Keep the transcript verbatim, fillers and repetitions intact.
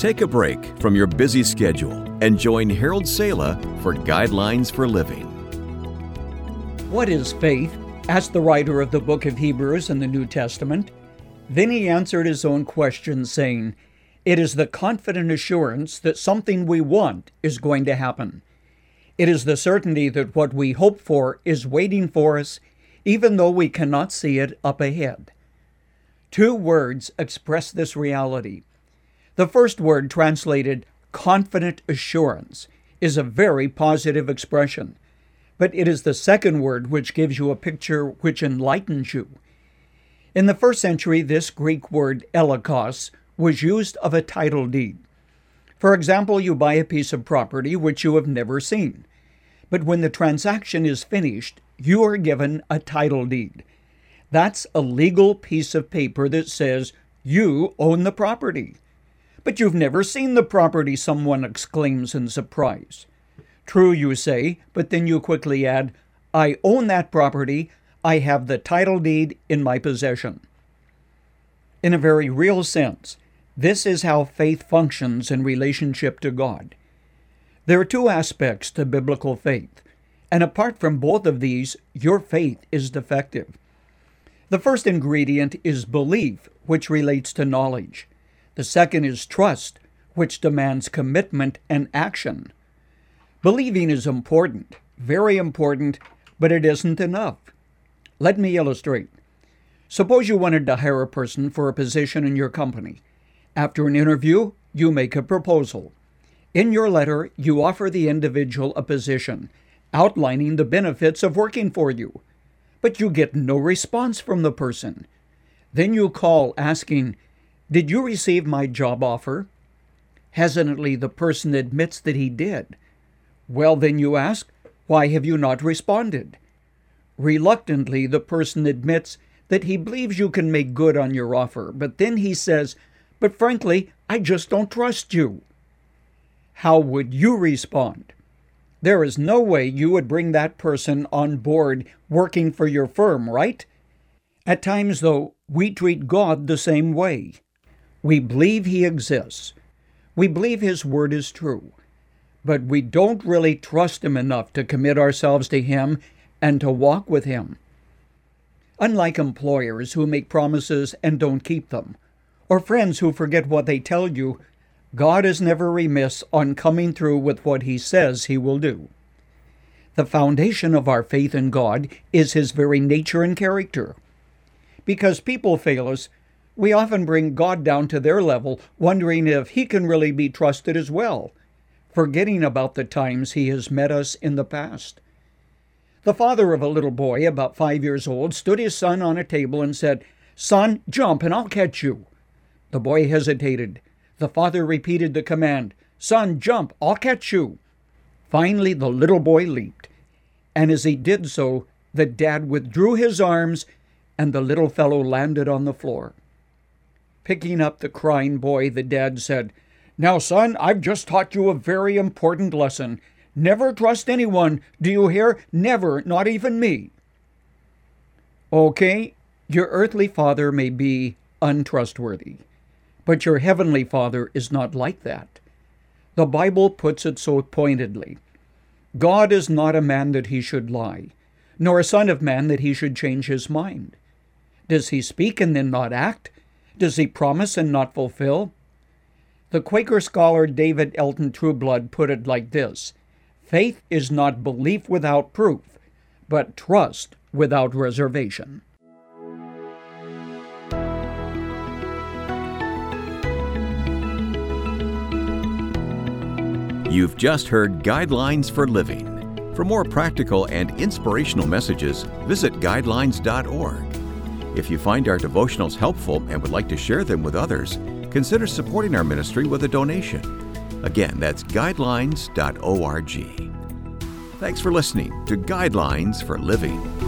Take a break from your busy schedule and join Harold Sala for Guidelines for Living. What is faith? Asked the writer of the book of Hebrews in the New Testament. Then he answered his own question, saying, "It is the confident assurance that something we want is going to happen. It is the certainty that what we hope for is waiting for us, even though we cannot see it up ahead." Two words express this reality. The first word, translated confident assurance, is a very positive expression, but it is the second word which gives you a picture which enlightens you. In the first century, this Greek word elikos was used of a title deed. For example, you buy a piece of property which you have never seen, but when the transaction is finished, you are given a title deed. That's a legal piece of paper that says you own the property. "But you've never seen the property," someone exclaims in surprise. "True," you say, but then you quickly add, "I own that property. I have the title deed in my possession." In a very real sense, this is how faith functions in relationship to God. There are two aspects to biblical faith, and apart from both of these, your faith is defective. The first ingredient is belief, which relates to knowledge. The second is trust, which demands commitment and action. Believing is important, very important, but it isn't enough. Let me illustrate. Suppose you wanted to hire a person for a position in your company. After an interview, you make a proposal. In your letter, you offer the individual a position, outlining the benefits of working for you. But you get no response from the person. Then you call asking, "Did you receive my job offer?" Hesitantly, the person admits that he did. Well, then you ask, "Why have you not responded?" Reluctantly, the person admits that he believes you can make good on your offer, but then he says, "But frankly, I just don't trust you." How would you respond? There is no way you would bring that person on board working for your firm, right? At times, though, we treat God the same way. We believe He exists. We believe His word is true. But we don't really trust Him enough to commit ourselves to Him and to walk with Him. Unlike employers who make promises and don't keep them, or friends who forget what they tell you, God is never remiss on coming through with what He says He will do. The foundation of our faith in God is His very nature and character. Because people fail us, we often bring God down to their level, wondering if He can really be trusted as well, forgetting about the times He has met us in the past. The father of a little boy, about five years old, stood his son on a table and said, "Son, jump and I'll catch you." The boy hesitated. The father repeated the command, "Son, jump, I'll catch you." Finally, the little boy leaped, and as he did so, the dad withdrew his arms, and the little fellow landed on the floor. Picking up the crying boy, the dad said, "Now, son, I've just taught you a very important lesson. Never trust anyone. Do you hear? Never, not even me." Okay, your earthly father may be untrustworthy, but your heavenly Father is not like that. The Bible puts it so pointedly. God is not a man that He should lie, nor a son of man that He should change His mind. Does He speak and then not act? Does He promise and not fulfill? The Quaker scholar David Elton Trueblood put it like this: faith is not belief without proof, but trust without reservation. You've just heard Guidelines for Living. For more practical and inspirational messages, visit guidelines dot org. If you find our devotionals helpful and would like to share them with others, consider supporting our ministry with a donation. Again, that's guidelines dot org. Thanks for listening to Guidelines for Living.